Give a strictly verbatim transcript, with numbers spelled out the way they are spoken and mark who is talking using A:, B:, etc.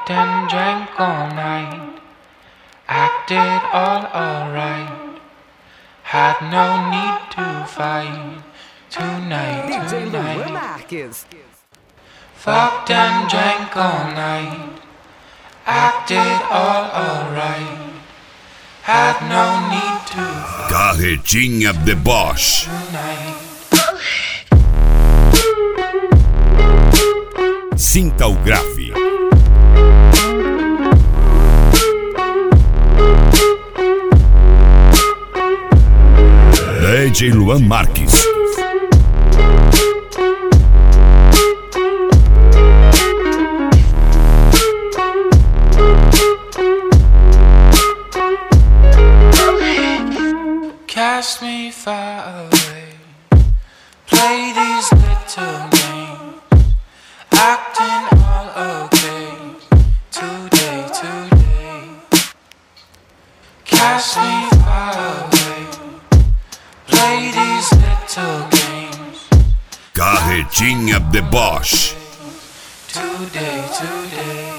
A: Fucked and drank all night, acted all alright, had no need to fight tonight, tonight. Fucked and drank all night, acted all alright, had no need to fight
B: Carretinha de Bosch
A: tonight.
B: Sinta o grave. D J Luan Marques.
A: Cast me far away, play these little games, acting all okay, today, today. Cast me far away, play these little games,
B: Carretinha de Bosch.
A: today, today.